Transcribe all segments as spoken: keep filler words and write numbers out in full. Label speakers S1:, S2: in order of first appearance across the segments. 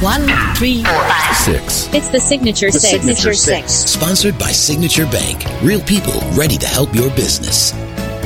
S1: One, three, five,
S2: six.
S1: It's the Signature
S3: The
S1: Six.
S3: Signature Six.
S4: Sponsored by Signature Bank. Real people ready to help your business.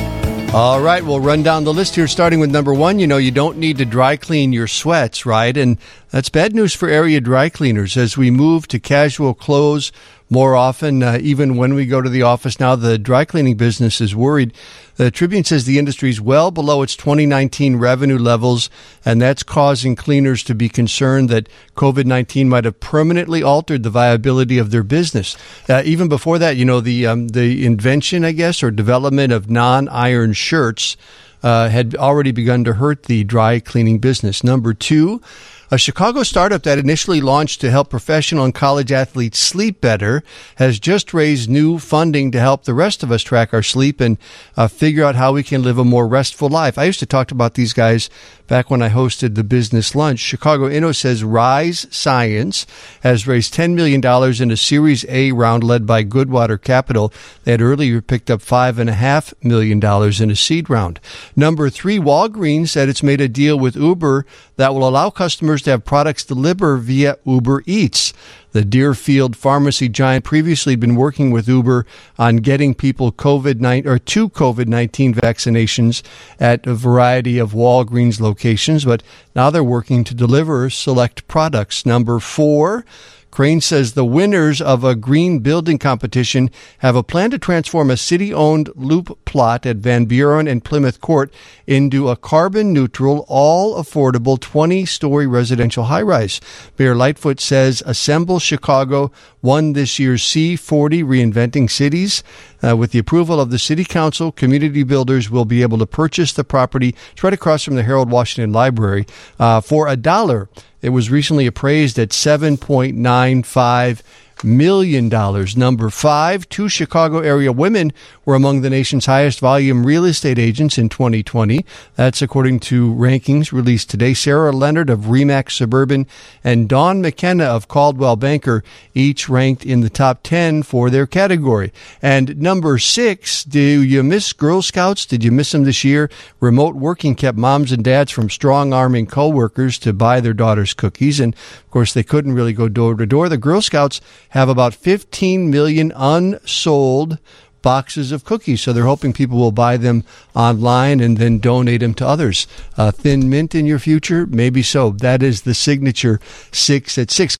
S2: All right, we'll run down the list here, starting with number one. You know, you don't need to dry clean your sweats, right? And that's bad news for area dry cleaners as we move to casual clothes more often. Uh, even when we go to the office now, the dry cleaning business is worried. The Tribune says the industry is well below its twenty nineteen revenue levels, and that's causing cleaners to be concerned that COVID nineteen might have permanently altered the viability of their business. Uh, even before that, you know, the um, the invention, I guess, or development of non-iron shirts uh, had already begun to hurt the dry cleaning business. Number two, a Chicago startup that initially launched to help professional and college athletes sleep better has just raised new funding to help the rest of us track our sleep and uh, figure out how we can live a more restful life. I used to talk about these guys back when I hosted the business lunch. Chicago Inno says Rise Science has raised ten million dollars in a Series A round led by Goodwater Capital. They had earlier picked up five point five million dollars in a seed round. Number three, Walgreens said it's made a deal with Uber that will allow customers to have products delivered via Uber Eats. The Deerfield pharmacy giant previously had been working with Uber on getting people COVID nineteen or to COVID nineteen vaccinations at a variety of Walgreens locations, but now they're working to deliver select products. Number four, Crane says the winners of a green building competition have a plan to transform a city-owned loop plot at Van Buren and Plymouth Court into a carbon-neutral, all-affordable twenty-story residential high-rise. Mayor Lightfoot says Assemble Chicago won this year's C forty Reinventing Cities. Uh, with the approval of the City Council, community builders will be able to purchase the property. It's right across from the Harold Washington Library uh, for a dollar. It was recently appraised at seven point nine five million dollars. Number five, two Chicago area women were among the nation's highest volume real estate agents in twenty twenty. That's according to rankings released today. Sarah Leonard of Remax Suburban and Dawn McKenna of Caldwell Banker each ranked in the top ten for their category. And number six, do you miss Girl Scouts? Did you miss them this year? Remote working kept moms and dads from strong-arming coworkers to buy their daughters cookies. And, of course, they couldn't really go door to door. The Girl Scouts have about fifteen million unsold boxes of cookies, so they're hoping people will buy them online and then donate them to others. Uh, Thin Mint in your future? Maybe so. That is the Signature Six at six.